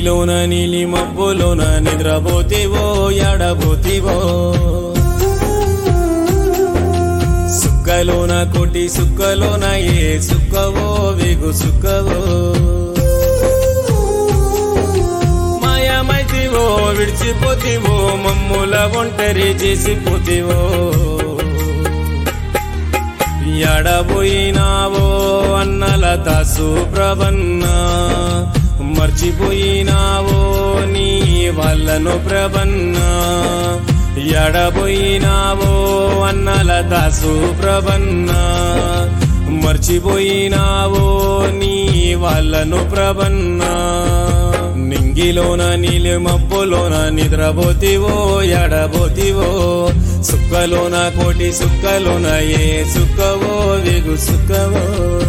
నింగిలోన నీలి మబ్బులోన నిద్రపోతివో ఎడబోతివో సుక్కలోన కోటి సుక్కలోన ఏ సుక్కవో వెగు సుక్కవో మాయమైతివో విడిచిపోతివో మమ్ముల ఒంటరి చేసిపోతివో ఎడబోయినావో అన్నల దాసు ప్రభన్నా మర్చిపోయినావో నీ వాళ్ళను ప్రభన్నా ఎడబోయినావో అన్నల దాసు ప్రభన్నా మర్చిపోయినావో నీ వాళ్ళను ప్రభన్నా నింగిలోన నీలి మబ్బులోన నిద్రపోతివో ఎడబోతివో సుక్కలోన కోటి సుక్కలోన ఏ సుక్కవో వెగు సుక్కవో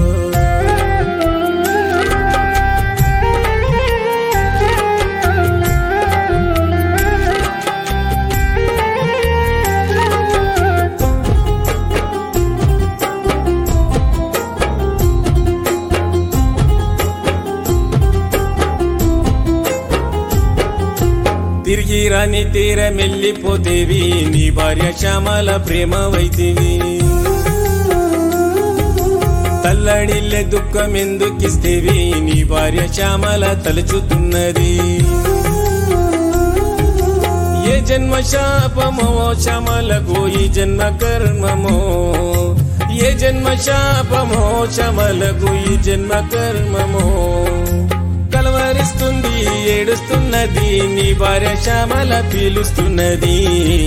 తిరిగి రాని తీరమెల్లిపోతేవి నీ భార్య శ్యామల ప్రేమవైతివి తల్లడిల్లే దుఃఖం ఎందుకిస్తేవి నీ భార్య శ్యామల తలుచుతున్నది ఏ జన్మ శాపమో శ్యామలకు ఈ జన్మ కర్మమో ఏ జన్మ శాపమో శ్యామలకు ఈ జన్మ కర్మమో కలవరిస్తుంది ఏడుస్తున్నది నీ భార్య శ్యామల పీలుస్తున్నది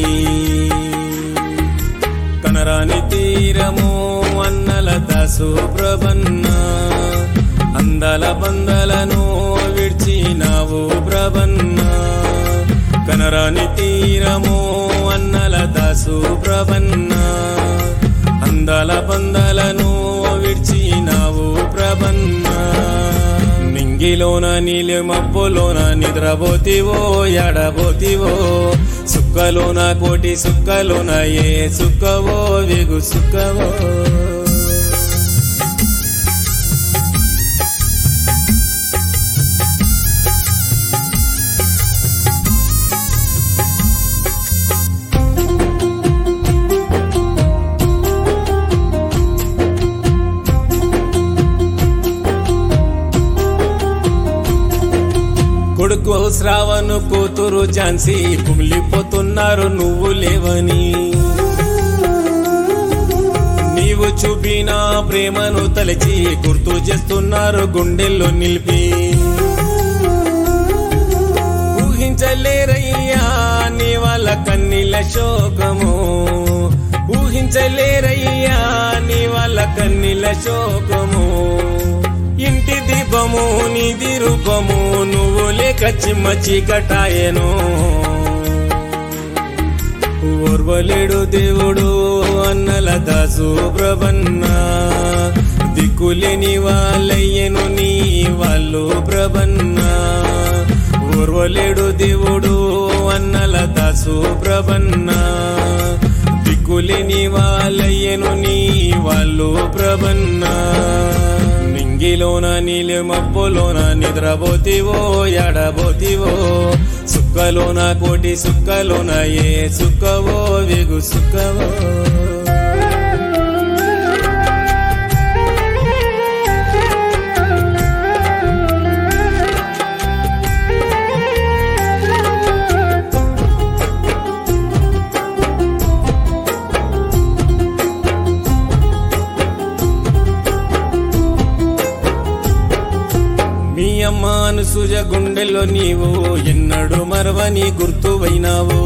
కనరాని తీరము అన్నల దాసు ప్రభన్నా అందాల బందలను విడిచినావు ప్రభన్నా కనరాని తీరము అన్నల దాసు ప్రభన్నా అందాల బందలను విడిచినావు ప్రభన్నా నింగిలోన నీలి మబ్బులోన నిద్రపోతివో ఎడబోతివో సుక్కలోన కోటి సుక్కలోన ఏ సుక్కవో వెగు సుక్కవో కొడుకు శ్రావణు కూతురు ఝాన్సీ కుమిలిపోతున్నారు నువ్వు లేవని నీవు చూపిన ప్రేమను తలచి గుర్తు చేస్తున్నారు గుండెల్లో నిలిపి ఊహించలేరయ్యా నీ వాళ్ళ కన్నీళ్ళ శోకము ఊహించలేరయ్యా నీ వాళ్ళ కన్నీళ్ళ శోకము ఇంటి దీపము నీది రూపము నువ్వు లేక చిమ్మ చీకటాయను ఓర్వలేడు దేవుడు అన్నల దాసు ప్రభన్నా దిక్కులేని వాళ్ళయ్యను నీ వాళ్ళు ప్రభన్నా ఓర్వలేడు దేవుడు అన్నల దాసు ప్రభన్నా దిక్కులేని వాళ్ళయ్యను నీ వాళ్ళు ప్రభన్నా నింగిలోన నీలి మబ్బులోన నిద్రపోతివో ఎడబోతివో సుక్కలోన కోటి సుక్కలోన ఏ సుక్కవో వెగు సుక్కవో మీ అమ్మ అనుసూయ గుండెల్లో నీవు ఎన్నడూ మరవని గుర్తువైనావు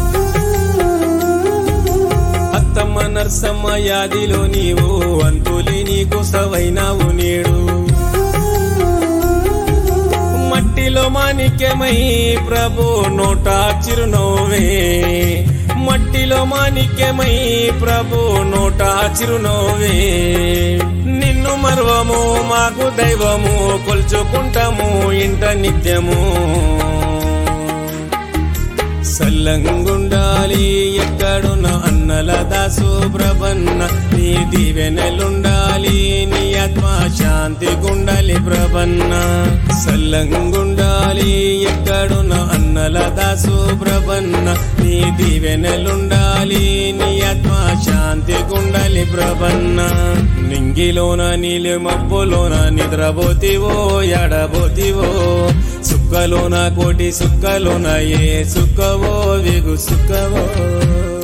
అత్తమ్మ నర్సమ్మ యాదిలో నీవు అంతులేని కుసవైనావు నేడు మట్టిలో మాణిక్యమై ప్రభు నోట చిరునవ్వే మట్టిలో మాణిక్యమై ప్రభు నోట చిరునవ్వే నిన్ను మర్వము మాకు దైవము కొల్చుకుంటాము ఇంట నిత్యము సల్లంగుండాలి ఎక్కడున్న అన్న అన్నల దాసు ప్రభన్న నీ దీవెనలుండాలి నీ ఆత్మ శాంతి గుండాలి ప్రభన్న సల్లంగుండాలి ఎక్కడున్న అన్నల దాసు ప్రభన్న నీ దీవెనలుండాలి నీ ఆత్మ శాంతి గుండాలి ప్రభన్న నింగిలోన నీలి మబ్బులోన నిద్రపోతివో ఎడబోతివో సుక్కలోన కోటి సుక్కలోన ఏ సుక్కవో విగు సుక్కవో